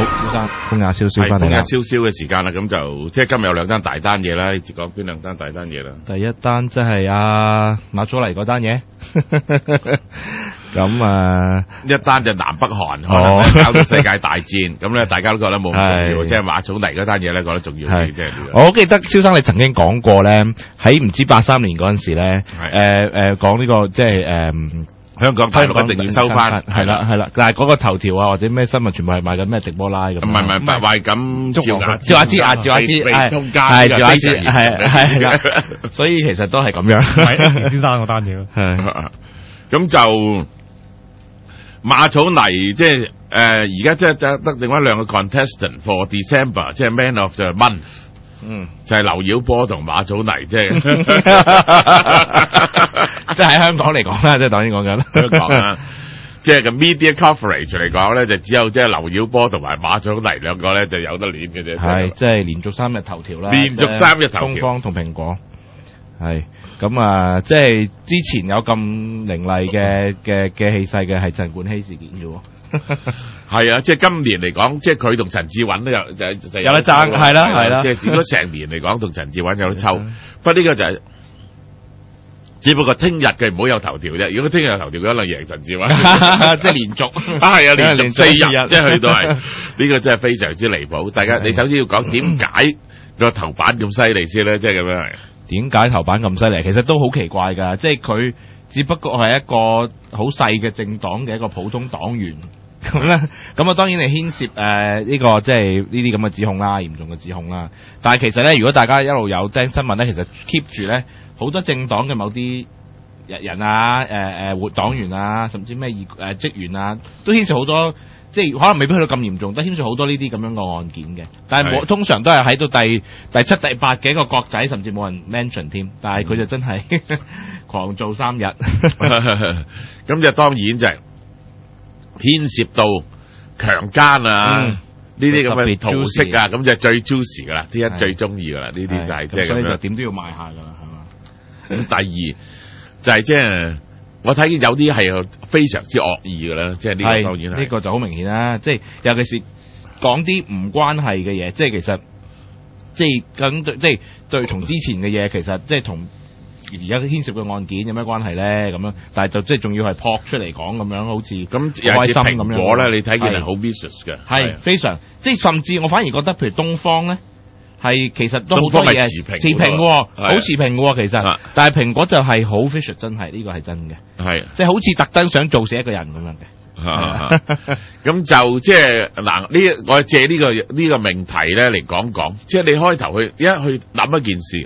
蕭生，風雅蕭蕭翻嚟啦。 風雅蕭蕭嘅時間啦，咁就即係今日有兩單大單嘢啦。你講邊兩單大單嘢啦？ 第一單即係馬祖黎嗰單嘢，咁一單就南北韓可能搞到世界大戰，咁咧大家都覺得冇咁重要，即係馬祖黎嗰單嘢咧覺得重要啲，即係。 我記得蕭生你曾經講過咧，喺唔知83年嗰陣時咧，講呢個即係香港大陸一定要收翻， 係啦，但係嗰個頭條啊或者咩新聞全部係賣緊咩迪波拉咁， 唔係話咁趙雅芝， 係通街係趙雅芝，係啦，所以其實都係咁樣。 係先生嗰單嘢， 係咁就馬祖黎即係而家即係得另外兩個 contestant for December， 即係 Man of the Month。就係劉曉波同馬祖黎，即係即係喺香港嚟講啦，即係當然講緊香港啦，即係個 media coverage 嚟講咧，就只有即係劉曉波同埋馬祖黎兩個咧就有得練嘅啫。 係即係連續3日頭條啦， 連續3日頭條， 東方同蘋果係咁即係之前有咁凌厲嘅氣勢嘅係陳冠希事件啫喎。 係啊，即係今年嚟講，即係佢同陳志允咧就有得爭，係啦， 即係如果成年嚟講，同陳志允有得抽。不過呢個就係只不過聽日佢唔好有頭條啫。如果聽日有頭條，佢可能贏陳志允， 即係連續係啊，連續4日，即係去到係呢個真係非常之離譜。大家你首先要講點解個頭版咁犀利先咧？即係咁樣係點解頭版咁犀利？其實都好奇怪㗎，即係佢只不過係一個好細嘅政黨嘅一個普通黨員。咁咧，當然係牽涉呢個即係呢啲咁嘅指控啦，嚴重嘅指控啦。但係其實咧，如果大家一路有聽新聞咧，其實 keep 住咧好多政黨嘅某啲人啊、活黨員啊，甚至咩職員啊，都牽涉好多，即係可能未必去到咁嚴重，都牽涉好多呢啲咁樣嘅案件嘅。但係通常都係喺到第7、第8嘅一個國仔，甚至冇人 mention 添。但係佢就真係狂做3日， 咁就當然就係牽涉到強姦啊，呢啲咁嘅圖式啊，咁就最 juicy 噶啦，啲人最中意噶啦，呢啲就係即係咁樣，所以就點都要賣下噶啦，係嘛？ 咁第二就係即係我睇見有啲係非常之惡意噶啦，即係呢個當然係呢個就好明顯啦，即係尤其是講啲唔關係嘅嘢，即係其實即係咁即係對同之前嘅嘢，其實即係同而家牽涉嘅案件有咩關係咧？咁樣，但係就即係仲要係撲出嚟講咁樣，好似咁開心咁樣。 我咧，你睇見係好 vicious 嘅， 係非常，即係甚至我反而覺得，譬如東方咧，係其實都好多嘢持平喎，好持平喎，其實。但係蘋果就係好 vicious，真係呢個係真嘅，係即係好似特登想做死一個人咁樣嘅。 咁就即係嗱，我借呢個命題咧嚟講，即係你開頭去諗一件事，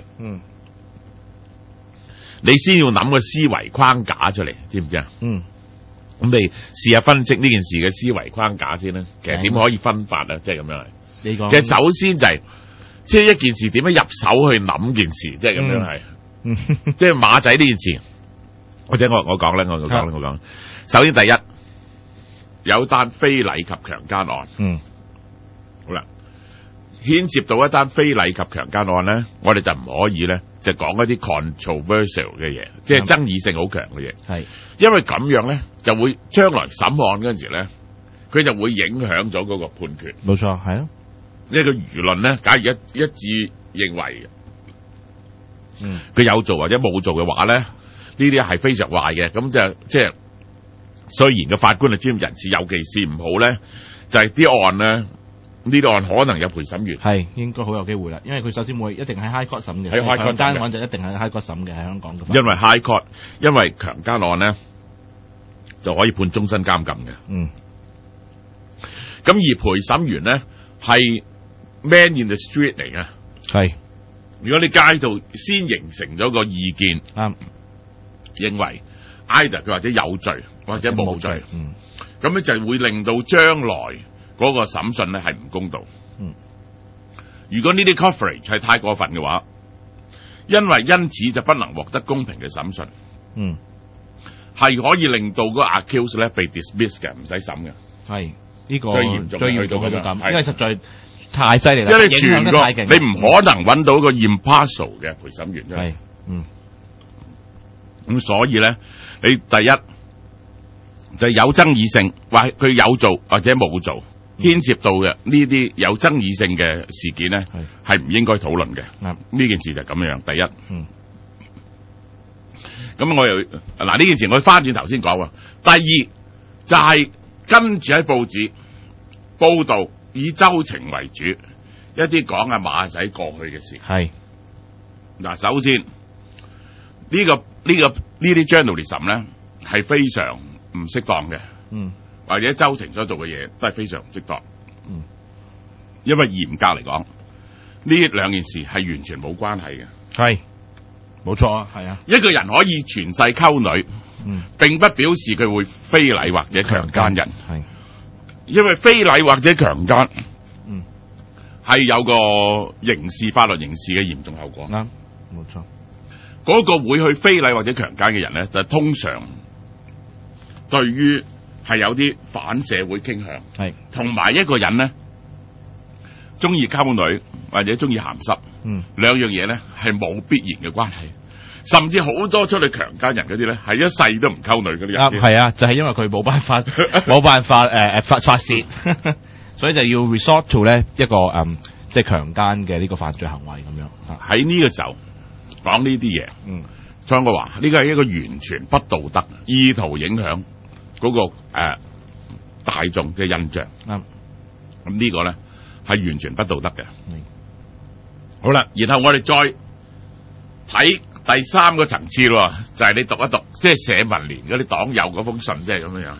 你先要諗個思維框架出嚟，知唔知啊？咁你試下分析呢件事嘅思維框架先啦。其實點可以分法啊？即係咁樣嚟。其實首先就係即係一件事點樣入手去諗件事，即係咁樣係。即係馬仔呢件事，或者我講咧，我講。首先第一，有單非禮及強姦案。好啦。牽涉到一單非禮及強姦案咧，我哋就唔可以咧，就講一啲 controversial 嘅嘢，即係爭議性好強嘅嘢。係，因為咁樣咧，就會將來審案嗰陣時咧，佢就會影響咗嗰個判決。 冇錯，係咯。 呢個輿論咧，假如一致認為，佢有做或者冇做嘅話咧，呢啲係非常壞嘅。咁就即係雖然個法官係專業人士，尤其是唔好咧，就係啲案咧。呢個案可能有陪審員， 係應該好有機會啦，因為佢首先會一定喺 High Court 審嘅， 喺 High Court 強姦案就一定喺 High Court 審嘅，喺香港嘅。 因為 High Court， 因為強姦案咧就可以判終身監禁嘅。咁而陪審員咧係 Man in the Street 嚟嘅，係。如果你街度先形成咗個意見，認為 either 佢或者有罪或者冇罪，咁咧就會令到將來嗰個審訊咧係唔公道。如果呢啲 coverage 係太過分嘅話，因此就不能獲得公平嘅審訊。係可以令到嗰個 accused 咧被 dismiss 嘅，唔使審嘅。係呢個最嚴重去到咁，因為實在太犀利啦，因為全個你唔可能揾到個 impartial 嘅陪審員出嚟。咁所以咧，你第一就有爭議性，話佢有做或者冇做。 牽涉到嘅呢啲有爭議性嘅事件咧，係唔應該討論嘅。呢件事就係咁樣。第一，咁我又嗱呢件事我翻轉頭先講喎。第二就係跟住喺報紙報導以周庭為主，一啲講阿馬仔過去嘅事。係嗱，首先呢啲 journalism 咧係非常唔適當嘅。或者周庭所做嘅嘢都係非常唔適當。因為嚴格嚟講，呢兩件事係完全冇關係嘅。係，冇錯啊，係啊。一個人可以全世溝女，並不表示佢會非禮或者強姦人。係，因為非禮或者強姦，係有個法律刑事嘅嚴重後果。啱，冇錯。嗰個會去非禮或者強姦嘅人咧，就通常對於係有啲反社會傾向，係同埋一個人咧中意溝女或者中意鹹濕，兩樣嘢咧係冇必然嘅關係，甚至好多出去強姦人嗰啲咧係一世都唔溝女嗰啲人。係啊，就係因為佢冇辦法發泄，所以就要 resort to 咧一個即係強姦嘅呢個犯罪行為咁樣。喺呢個時候講呢啲嘢，所以我話呢個係一個完全不道德、意圖影響嗰個大眾嘅印象。咁呢個咧係完全不道德嘅。好啦，然後我哋再睇第三個層次咯，就係你讀一讀，即係社民連嗰啲黨友嗰封信，即係咁樣樣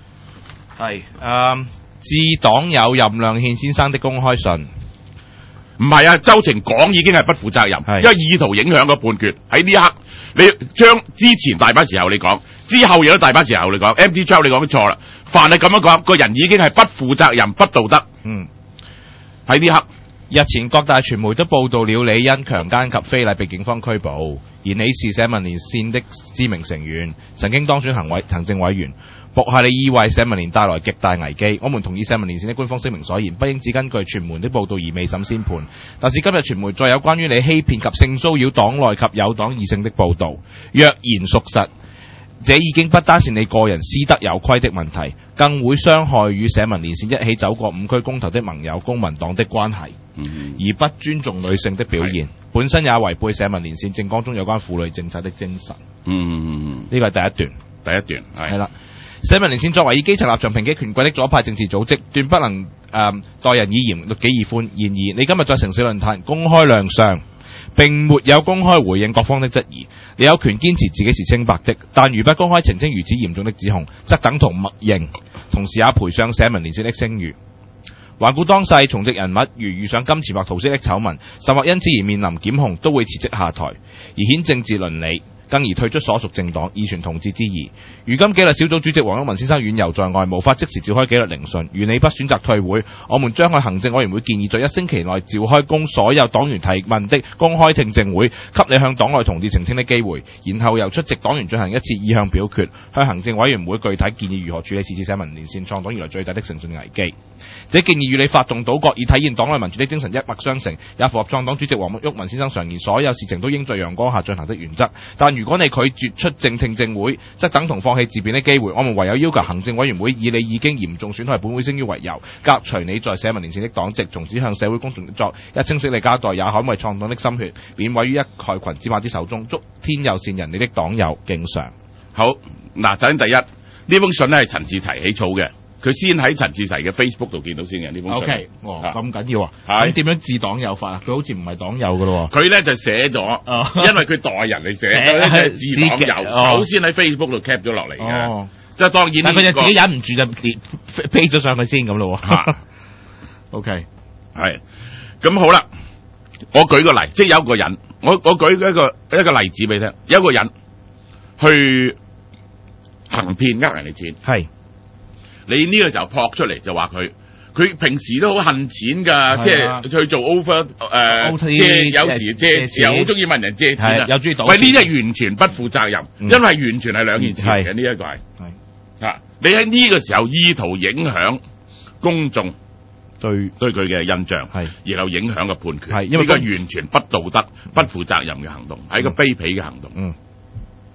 係。致黨友任亮憲先生的公開信。唔係啊，周庭講已經係不負責任，因為意圖影響個判決。喺呢一刻，你將之前大把時候你講，之後亦都大把時候你講 ，MT12 你講錯啦。凡係咁樣講，個人已經係不負責任、不道德。喺呢刻，日前各大傳媒都報道了你因強姦及非禮被警方拘捕，而你是社民連線的知名成員，曾經當選行政委員。博下你意為社民連帶來極大危機，我們同意社民連線的官方聲明所言，不應只根據傳媒的報道而未審先判。但是今日傳媒再有關於你欺騙及性騷擾黨內及有黨異性的報道，若然屬實，這已經不單是你個人私德有虧的問題，更會傷害與社民連線一起走過5區公投的盟友公民黨的關係，而不尊重女性的表現，本身也違背社民連線政綱中有關婦女政策的精神。呢個係第一段係啦。社民連線作為以基層立場抨擊權貴的左派政治組織，斷不能待人以嚴，律己以寬。然而，你今日在城市論壇公開亮相，並沒有公開回應各方的質疑，你有權堅持自己是清白的，但如不公開澄清如此嚴重的指控，則等同默認，同時也賠上社民連線的聲譽。環顧當世，從政人物如遇上金錢或桃色的醜聞，甚或因此而面臨檢控，都會辭職下台，而顯政治倫理，更而退出所屬政黨，以存同志之義。如今紀律小組主席黃毓民先生遠遊在外，無法即時召開紀律聆訊，如你不選擇退會，我們將向行政委員會建議，在1星期內召開供所有黨員提問的公開聽證會，給你向黨內同志澄清的機會，然後由出席黨員進行一次意向表決，向行政委員會具體建議如何處理是次社民連線創黨以來最大的誠信危機。這建議與你發動倒閣以體現黨內民主的精神一脈相承，也符合創黨主席黃毓民先生常言所有事情都應在陽光下進行的原則。但如果你拒絕出席聽證會，則等同放棄自辯的機會。我們唯有要求行政委員會以你已經嚴重損害本會聲譽為由，革除你在社民連線的黨籍，從此向社會公眾作一清晰的交代，也捍衛創黨的心血，免毀於一害群之馬之手中。祝天佑善人，你的黨友敬上。好，嗱，首先第一，呢封信咧係陳志齊起草嘅。佢先喺陳志齊嘅 Facebook 度見到先嘅呢封信。OK， 咁緊要啊！咁點樣治黨友法啊？佢好似唔係黨友噶咯。佢咧就寫咗，因為佢代人嚟寫，係治黨友。首先喺 Facebook 度 cap 咗落嚟嘅，即係當然。但佢就自己忍唔住就飛咗上去先咁咯。OK， 係咁好啦。我舉個例，即係有一個人，我舉一個例子俾你聽。有一個人去行騙呃人哋錢，係。你呢個時候撲出嚟就話佢平時都好恨錢㗎，即係去做 over 借，有時借又好中意問人借錢啊，又中意賭。喂，呢啲係完全不負責任，因為完全係兩件事嚟嘅。呢一個係你喺呢個時候意圖影響公眾對佢嘅印象，然後影響個判決，因為呢個完全不道德、不負責任嘅行動，係一個卑鄙嘅行動。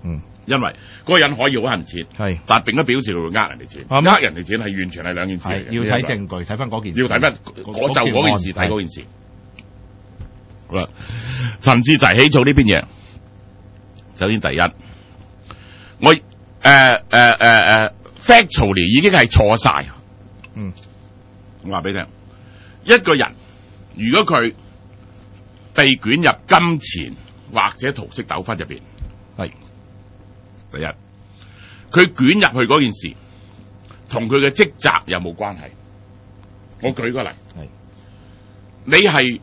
因為嗰個人可以好恨錢， 係， 但並不表示佢會呃人哋錢。呃人哋錢係完全係兩件事嚟嘅。 要睇證據，睇翻嗰件事。 要睇翻我就嗰件事睇嗰件事。好啦，陳志齊起訴呢邊嘢，首先第一，我factually 已經係錯晒。我話俾你聽，一個人如果佢被捲入金錢或者桃色糾紛入邊，係第一，佢捲入去嗰件事同佢嘅職責有冇關係？我舉個例，你係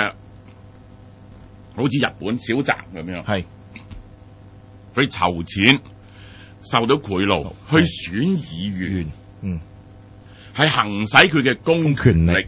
好似日本小澤咁樣，係佢籌錢受到賄賂去選議員，係行使佢嘅公權力，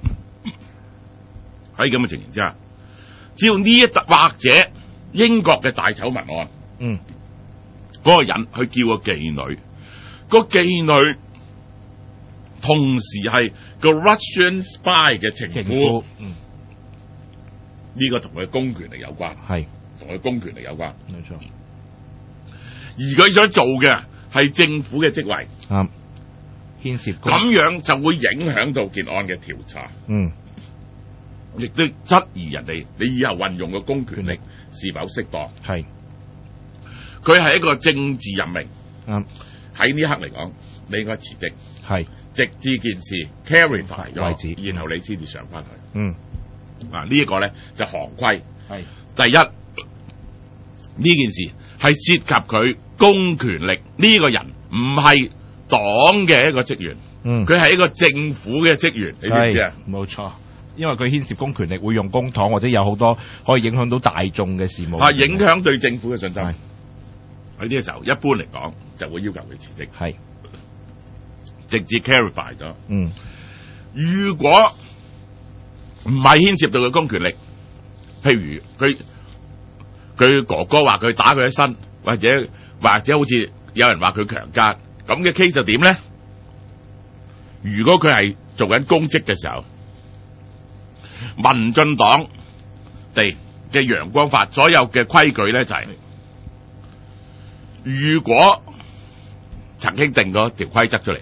喺咁嘅情形之下，只要呢一或者英國嘅大醜聞案，嗰個人去叫個妓女，個妓女同時係個 Russian spy 嘅情婦，呢個同佢公權力有關，係同佢公權力有關，冇錯。而佢想做嘅係政府嘅職位，牽涉咁樣就會影響到件案嘅調查，亦都質疑人哋你以後運用嘅公權力是否適當。係佢係一個政治任命，喺呢刻嚟講，你應該辭職，係直至件事 clarify 咗為止，然後你先至上翻去。呢一個咧就行規。係第一，呢件事係涉及佢公權力，呢個人唔係黨嘅一個職員，佢係一個政府嘅職員，你知唔知啊？冇錯。因為佢牽涉公權力，會用公帑或者有好多可以影響到大眾嘅事務，影響對政府嘅信心。喺呢個時候，一般嚟講就會要求佢辭職，係直接 clarify 咗。如果唔係牽涉到佢公權力，譬如佢哥哥話佢打佢一身，或者好似有人話佢強姦，咁嘅 case 就點咧？如果佢係做緊公職嘅時候，民進黨嘅陽光法所有嘅規矩咧就係，如果曾經定過條規則出嚟，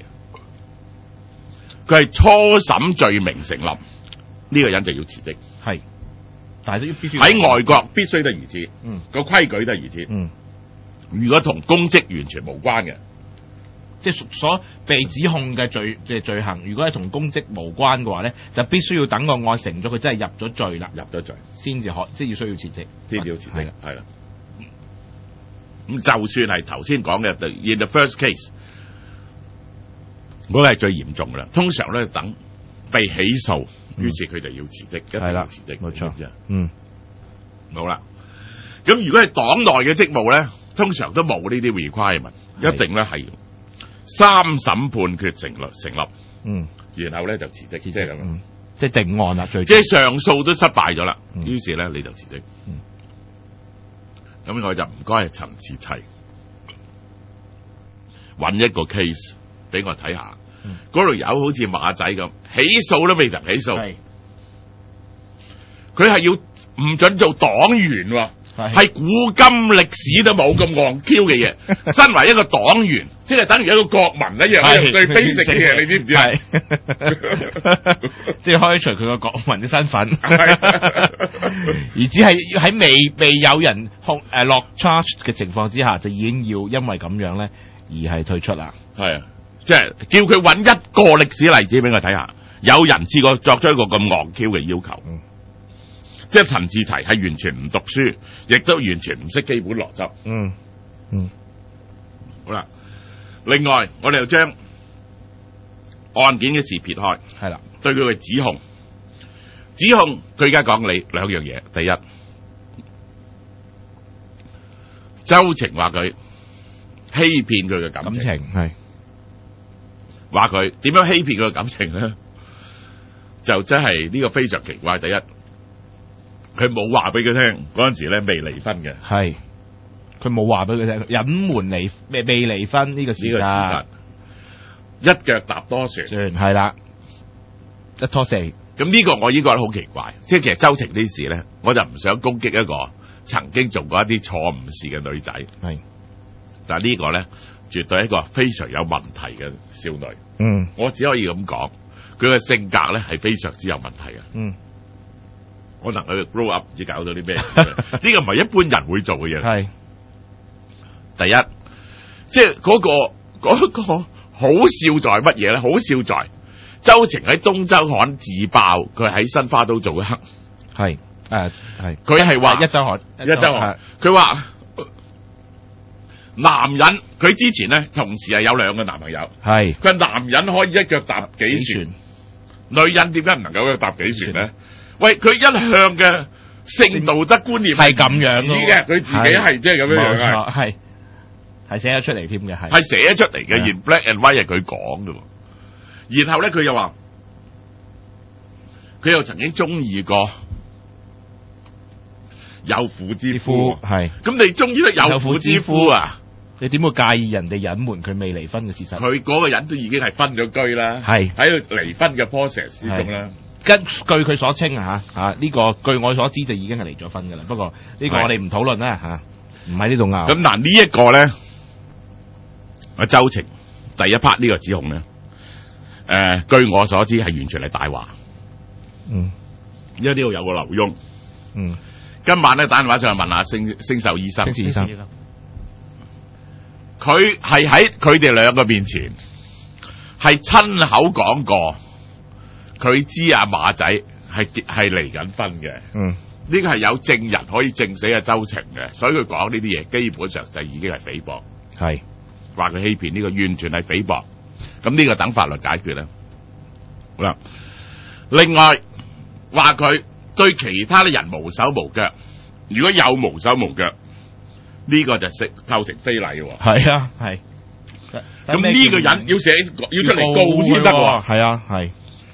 佢係初審罪名成立，呢個人就要辭職。係，但係都必須喺外國必須得如此，個規矩都係如此。如果同公職完全無關嘅，即係所被指控嘅罪行，如果係同公職無關嘅話咧，就必須要等個案成咗，佢真係入咗罪啦，先至即係要需要辭職，先至要辭職，係啦。咁就算係頭先講嘅 in the first case， 嗰個係最嚴重噶啦。通常咧等被起訴，於是佢就要辭職，一定要辭職，冇錯。好啦。咁如果係黨內嘅職務咧，通常都冇呢啲 requirement， 一定咧係3審判決成立，然後咧就辭職，即係咁，即係定案啦，即係上訴都失敗咗啦，於是咧你就辭職。咁我就唔該陳志齊揾一個 case 俾我睇下，嗰度有好似馬仔咁，起訴都未曾起訴，佢係要唔准做黨員喎。係古今歷史都冇咁戇 Q 嘅嘢，身為一個黨員，即係等於一個國民一樣，最 basic 嘅嘢，你知唔知啊？即係開除佢個國民嘅身份，而只係喺未有人落 charge 嘅情況之下，就已經要因為咁樣咧而係退出啦。係啊，即係叫佢揾一個歷史例子俾我睇下，有人試過作出一個咁戇 Q 嘅要求。即係陳志齊係完全唔讀書，亦都完全唔識基本邏輯。好啦，另外我哋又將案件嘅事撇開，係啦，對佢嘅指控佢而家講你兩樣嘢。第一，周庭話佢欺騙佢嘅感情，係話佢點樣欺騙佢嘅感情咧？就真係呢個非常奇怪。第一，佢冇話俾佢聽，嗰陣時咧未離婚嘅，係佢冇話俾佢聽，隱瞞未離婚呢個事實，一腳踏多船，係啦，一拖四。咁呢個我應該好奇怪，即係其實周庭呢事咧，我就唔想攻擊一個曾經做過一啲錯誤事嘅女仔，係但係呢個咧，絕對係一個非常有問題嘅少女。 嗯， 我只可以咁講，佢嘅性格咧係非常之有問題嘅。 嗯， 可能佢 grow up 唔知搞到啲咩事。呢個唔係一般人會做嘅嘢。 係第一，即係嗰個好笑在乜嘢咧？好笑在周晴喺東周刊自爆，佢喺新花都做嘅黑。 係佢係話一周刊， 佢話男人佢之前咧同時係有兩個男朋友。 係佢話男人可以一腳踏幾船，女人點解唔能夠一腳踏幾船咧？喂，佢一向嘅性道德觀念係咁樣嘅，佢自己係即係咁樣樣嘅， 係寫咗出嚟添嘅， 係寫出嚟嘅，而 black and white 係佢講嘅。然後咧，佢又話佢又曾經中意過有婦之夫， 係咁你中意得有婦之夫啊？ 你點會介意人哋隱瞞佢未離婚嘅事實？ 佢嗰個人都已經係分咗居啦，係喺度離婚嘅 process 咁啦。 根據佢所稱呢個據我所知就已經係離咗婚噶啦。不過呢個我哋唔討論啦嚇，唔喺呢度拗。 咁嗱呢一個咧，阿周晴第一 part 呢個指控咧，據我所知係完全係大話。因為呢度有個劉墉。今晚咧打電話上去問下星秀醫生。星秀醫生，佢係喺佢哋兩個面前係親口講過，佢知阿馬仔係離緊婚嘅。呢個係有證人可以證死阿周晴嘅，所以佢講呢啲嘢基本上就已經係誹謗。係話佢欺騙，呢個完全係誹謗。咁呢個等法律解決啦。好啦，另外話佢對其他嘅人無手無腳，如果有無手無腳，呢個就構成非禮嘅。係啊，係。咁呢個人要出嚟告先得。係啊，係。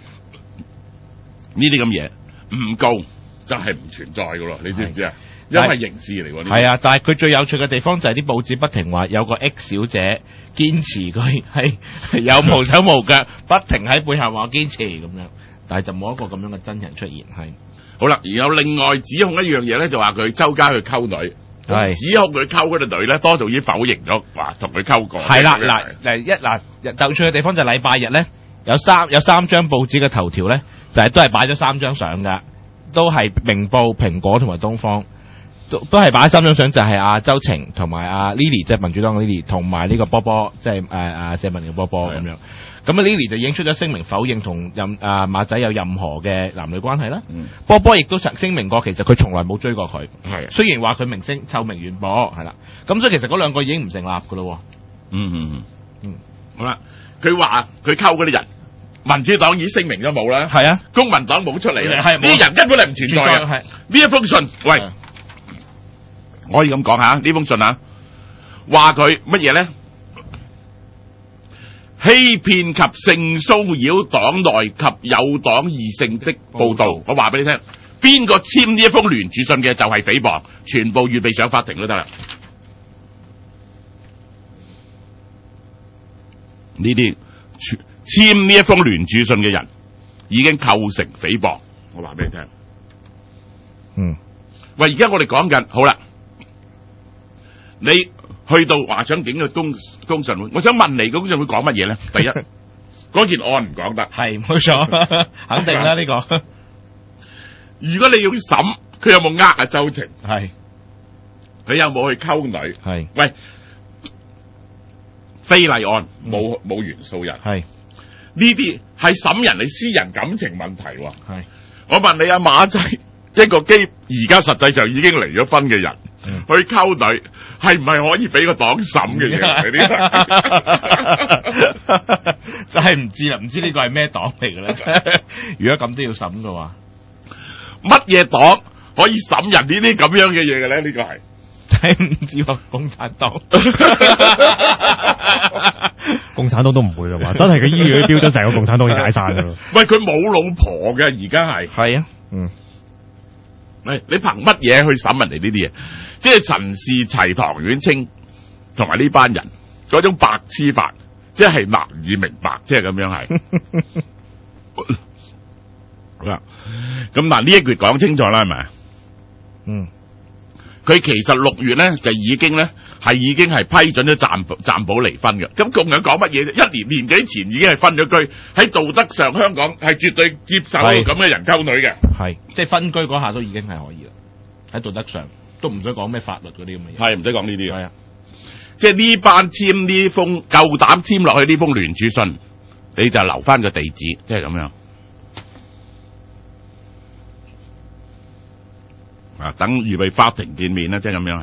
呢啲咁嘢唔告就係唔存在嘅咯，你知唔知啊？因為刑事嚟喎。係啊，但係佢最有趣嘅地方就係啲報紙不停話有個 X 小姐堅持佢係有無手無腳，不停喺背後話堅持咁樣，但係就冇一個咁樣嘅真人出現。係。好啦，然後另外指控一樣嘢咧，就話佢周街去溝女，指控佢溝嗰啲女咧，多數已經否認咗，話同佢溝過。係啦，有趣嘅地方就係禮拜日咧，有三張報紙嘅頭條咧，就係都係擺咗3張相噶，都係明報、蘋果同埋東方，都係擺3張相，就係阿周晴同埋阿 Lily， 即係民主黨嘅 Lily， 同埋呢個波波，即係社民連嘅波波咁樣。咁啊 Lily 就已經出咗聲明否認同馬仔有任何嘅男女關係啦。波波亦都曾聲明過，其實佢從來冇追過佢。係，雖然話佢明星臭名遠播，係啦。咁所以其實嗰兩個已經唔成立噶咯。好啦，佢話佢溝嗰啲人，民主黨已經聲明咗冇啦。係啊，公民黨冇出嚟啦。係，呢啲人根本係唔存在嘅。係呢一封信，喂，我可以咁講下呢封信啊，話佢乜嘢咧？欺騙及性騷擾黨內及有黨異性的報道，我話俾你聽，邊個簽呢一封聯署信嘅就係誹謗，全部預備上法庭都得啦。呢啲簽呢一封聯署信嘅人已經構成誹謗，我話俾你聽。喂，而家我哋講緊，好啦，你去到華商警嘅公訊會，我想問你公訊會講乜嘢咧？第一，嗰件案唔講得，係冇錯，肯定啦呢個。如果你要審，佢有冇呃周晴？係，佢有冇去溝女？係，喂，非禮案冇元素人，係呢啲係審人哋私人感情問題喎。係，我問你阿馬仔，一個而家實際上已經離咗婚嘅人。去溝女係唔係可以俾個黨審嘅嘢？真係唔知啦，唔知呢個係咩黨嚟嘅咧？如果咁都要審嘅話，乜嘢黨可以審人呢啲咁樣嘅嘢嘅咧？呢個係真係唔知喎，共產黨， 共產黨都唔會嘅嘛，真係佢依佢標準，成個共產黨要解散㗎。 喂，佢冇老婆嘅，而家係啊，喂，你憑乜嘢去審人哋呢啲嘢？即係陳士齊、唐婉清同埋呢班人嗰種白痴法，即係難以明白，即係咁樣係。好啦，咁嗱呢一句講清楚啦，係咪？ 佢其實6月咧就已經係批准咗暫保離婚嘅。咁共樣講乜嘢啫？年幾前已經係分咗居，喺道德上香港係絕對接受咁嘅人溝女嘅。 係，即係分居嗰下都已經係可以啦。喺道德上都唔使講咩法律嗰啲咁嘅嘢。 係唔使講呢啲嘅。 係啊， 即係呢班簽呢封夠膽簽落去呢封聯署信，你就留翻個地址，即係咁樣。啊，等預備法庭見面啦，即係咁樣係。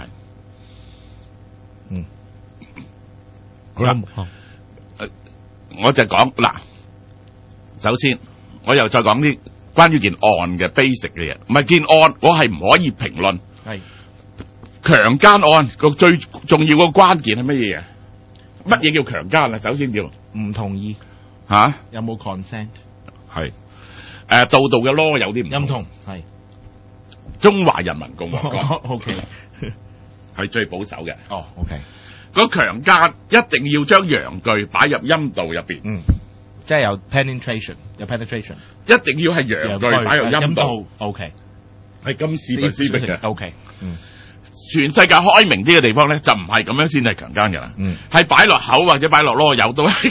嗯， 好啦，我就講嗱，首先我又再講啲關於件案嘅 basic 嘅嘢，唔係件案，我係唔可以評論。 係強姦案個最重要個關鍵係乜嘢啊？乜嘢叫強姦啊？首先叫唔同意嚇， 有冇 consent？ 係度嘅 law 有啲唔同， 係中華人民共和國 OK 係最保守嘅。 哦 OK， 嗰強姦一定要將陽具擺入陰道入邊， 即係有 penetration，一定要係陽具擺入陰道。 OK， 係咁specific嘅。 OK， 全世界開明啲嘅地方咧，就唔係咁樣先係強姦嘅啦。係擺落口或者擺落籮柚都係。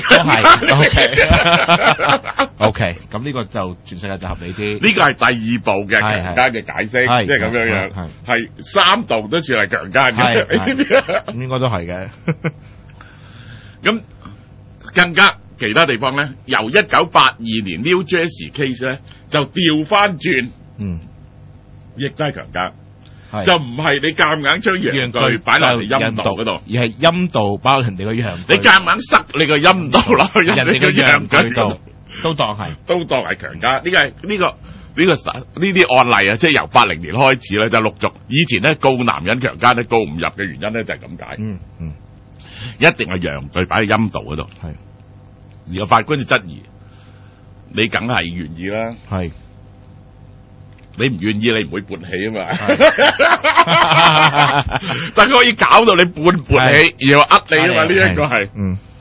OK， 咁呢個就全世界就合理啲。 呢個係第2步嘅強姦嘅解釋，即係咁樣樣。係3度都算係強姦嘅。 應該都係嘅。 咁更加其他地方咧，由1982年 New Jersey case 咧就調翻轉，亦都係強姦。就唔係你夾硬將陽具擺落嚟陰道嗰度，而係陰道包人哋個陽具。你夾硬塞你個陰道落去人哋個陽具度，都當係強姦。呢啲案例啊，即係由80年開始咧，就陸續。以前咧告男人強姦咧告唔入嘅原因咧就係咁解。一定係陽具擺喺陰道嗰度。係，而個法官就質疑，你梗係願意啦。係。你唔願意，你唔會勃起啊嘛，但係可以搞到你勃起，然後呃你啊嘛，呢一個係，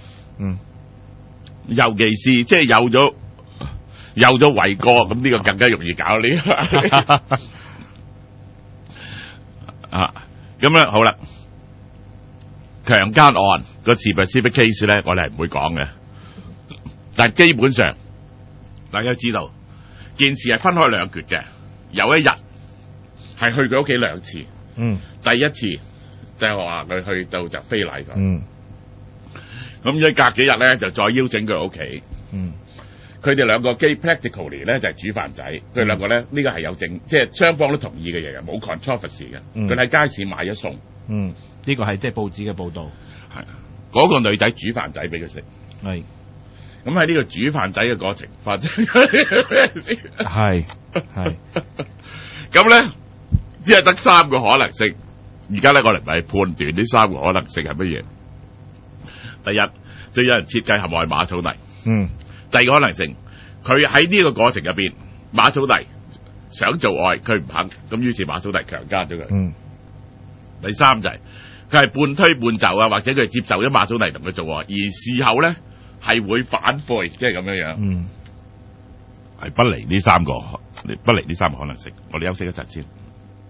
尤其是即係有咗違過，咁呢個更加容易搞呢。啊，咁樣好啦，強姦案個 specific case 咧，我哋係唔會講嘅，但係基本上大家知道件事係分開兩橛嘅。有一日係去佢屋企2次，第一次就係話佢去到就非禮佢，咁一隔幾日咧就再邀請佢屋企，佢哋兩個基 practically 咧就係煮飯仔，佢哋兩個咧呢個係有證，即係雙方都同意嘅嘢嘅，冇 controversy 嘅，佢喺街市買咗餸，呢個係即係報紙嘅報導，係嗰個女仔煮飯仔俾佢食，係咁喺呢個煮飯仔嘅過程發生係。咁咧，只係得3個可能性。而家咧，我哋唔係判斷呢3個可能性係乜嘢。第一，就有人設計陷害馬草弟。第二個可能性，佢喺呢個過程入邊，馬草弟想做愛，佢唔肯，咁於是馬草弟強姦咗佢。第三就係佢係半推半就啊，或者佢接受咗馬草弟同佢做愛，而事後咧係會反悔，即係咁樣樣。係不離呢3個可能性，我哋休息一陣先。